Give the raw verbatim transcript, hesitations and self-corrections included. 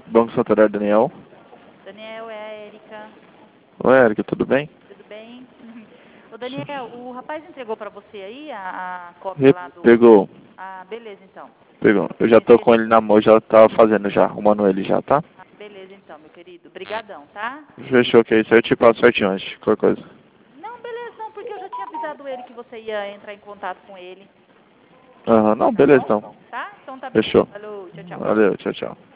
Banco Santander, Daniel. Daniel, é a Érica. Oi, Érica, tudo bem? Tudo bem? Ô, Daniel, o rapaz entregou para você aí a, a cópia Re- lá do... Pegou, Ah, beleza, então. pegou. Eu já Ele, tô com ele... ele na mão, já tava fazendo já, arrumando ele já, tá? Ah, beleza, então, meu querido. Brigadão, tá? Fechou, que isso aí eu te passo certinho antes, qualquer coisa. Não, beleza, não, porque eu já tinha avisado ele que você ia entrar em contato com ele. Aham, não, Tá beleza bom? então. Tá? Então tá bem. Fechou. Falou, tchau, tchau. Valeu, tchau, tchau.